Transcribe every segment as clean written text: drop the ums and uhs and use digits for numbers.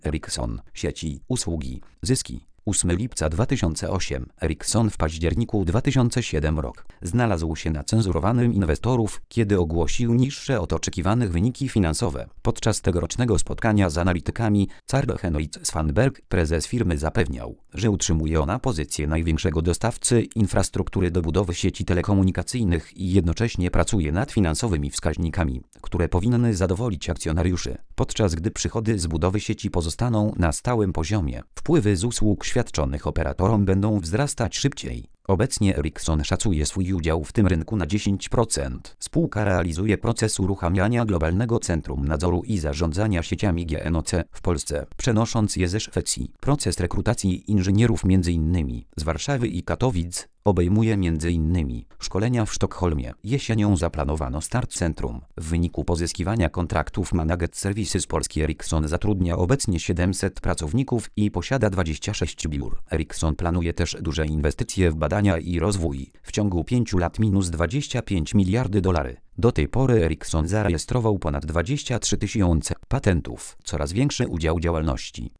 Ericsson, sieci, usługi, zyski. 8 lipca 2008. Ericsson w październiku 2007 rok. Znalazł się na cenzurowanym inwestorów, kiedy ogłosił niższe od oczekiwanych wyniki finansowe. Podczas tegorocznego spotkania z analitykami, Karl-Heinz Svanberg, prezes firmy, zapewniał, że utrzymuje ona pozycję największego dostawcy infrastruktury do budowy sieci telekomunikacyjnych i jednocześnie pracuje nad finansowymi wskaźnikami, które powinny zadowolić akcjonariuszy. Podczas gdy przychody z budowy sieci pozostaną na stałym poziomie, wpływy z usług świadczonych operatorom będą wzrastać szybciej. Obecnie Ericsson szacuje swój udział w tym rynku na 10%. Spółka realizuje proces uruchamiania globalnego centrum nadzoru i zarządzania sieciami GNOC w Polsce, przenosząc je ze Szwecji. Proces rekrutacji inżynierów m.in. z Warszawy i Katowic obejmuje m.in. szkolenia w Sztokholmie. Jesienią zaplanowano start centrum. W wyniku pozyskiwania kontraktów Managed Services Polski Ericsson zatrudnia obecnie 700 pracowników i posiada 26 biur. Ericsson planuje też duże inwestycje w badania i rozwój. W ciągu 5 lat -25 miliardy dolarów. Do tej pory Ericsson zarejestrował ponad 23 tysiące patentów. Coraz większy udział działalności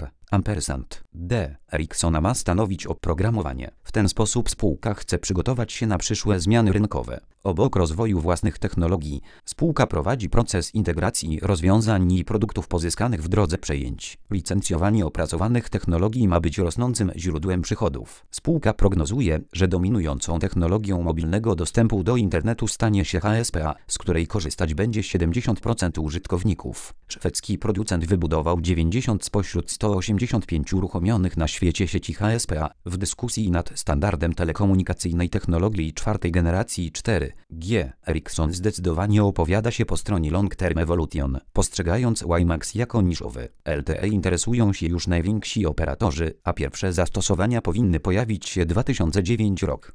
Ericssona ma stanowić oprogramowanie. W ten sposób spółka chce przygotować się na przyszłe zmiany rynkowe. Obok rozwoju własnych technologii, spółka prowadzi proces integracji rozwiązań i produktów pozyskanych w drodze przejęć. Licencjowanie opracowanych technologii ma być rosnącym źródłem przychodów. Spółka prognozuje, że dominującą technologią mobilnego dostępu do internetu stanie się HSPA, z której korzystać będzie 70% użytkowników. Szwedzki producent wybudował 90 spośród 185 uruchomionych na świecie sieci HSPA. W dyskusji nad standardem telekomunikacyjnej technologii czwartej generacji 4G, Ericsson zdecydowanie opowiada się po stronie Long Term Evolution, postrzegając WiMAX jako niszowy. LTE interesują się już najwięksi operatorzy, a pierwsze zastosowania powinny pojawić się 2009 rok.